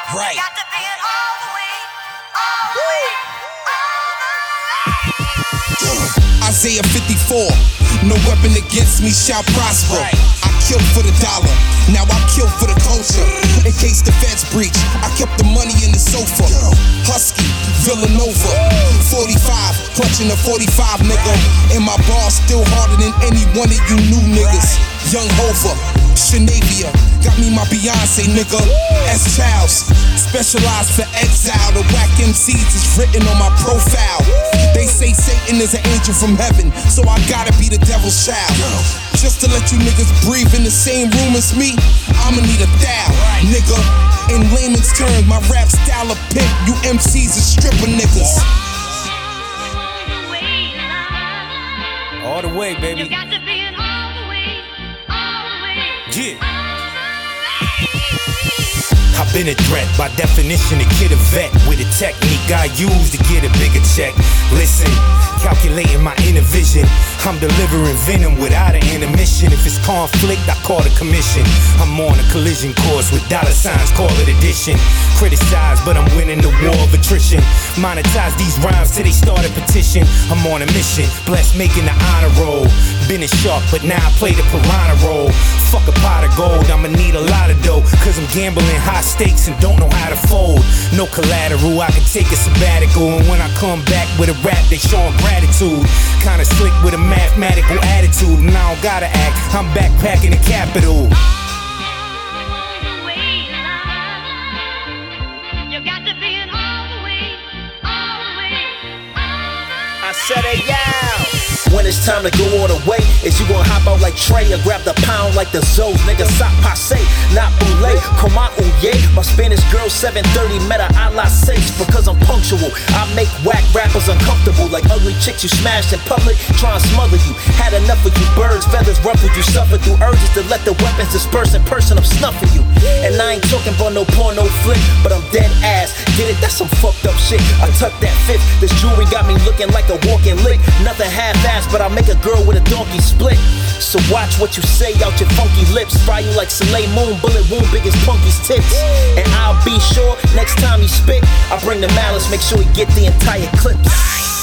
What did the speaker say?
Right. Got to be it all the way, all the way, all the way. Isaiah 54, no weapon against me shall prosper. Right. I kill for the dollar, now I kill for the culture. In case the feds breach, I kept the money in the sofa. Husky, Villanova, 45, clutching a 45, nigga. And my bar still harder than any one of you new niggas. Young Hova, Shanavia, got me my Beyonce, nigga. S. Childs, specialized for exile. The whack MCs is written on my profile. They say Satan is an angel from heaven, so I gotta be the devil's child. Just to let you niggas breathe in the same room as me, I'ma need a thou, nigga. In layman's terms, my rap style a pimp. You MCs is stripper niggas. All the way, baby. You got to be it all the way, all the way. Yeah. I've been a threat, by definition, a kid a vet with a technique I use to get a bigger check. Listen, calculating my inner vision, I'm delivering venom without an intermission. If it's conflict, I call the commission. I'm on a collision course with dollar signs, call it addition. Criticized, but I'm winning the war of attrition. Monetize these rhymes till they start a petition. I'm on a mission, blessed making the honor roll. Been a shark, but now I play the piranha role. Fuck a pot of gold, I'ma need a lot of dough, cause I'm gambling high stakes and don't know how to fold. No collateral, I can take a sabbatical, and when I come back with a rap, they showing gratitude. Kinda slick with a mathematical attitude, and I don't gotta act, I'm backpacking the capital. You got to be it all the way, all the way, all the way. I said it, yeah. When it's time to go all the way, is you gon' hop out like Trey or grab the pound like the Zoes? Nigga, sop passe, not boule, coma ouye. My Spanish girl 730 met her a la 6 because I'm punctual. I make whack rappers uncomfortable like ugly chicks you smashed in public, try and smother you. Had enough of you birds, feathers ruffled, you suffered through urges to let the weapons disperse in person, I'm snuffing you. And I ain't talking about no porno flick, but I'm dead ass. Get it? That's some fucked up shit. I tuck that fifth, this jewelry got me looking like a walking lick. Nothing half-assed, but I make a girl with a donkey split. So watch what you say out your funky lips. Fry you like Soleil Moon, bullet wound big as Punky's tits. And I'll be sure next time you spit, I bring the malice, make sure you get the entire clip.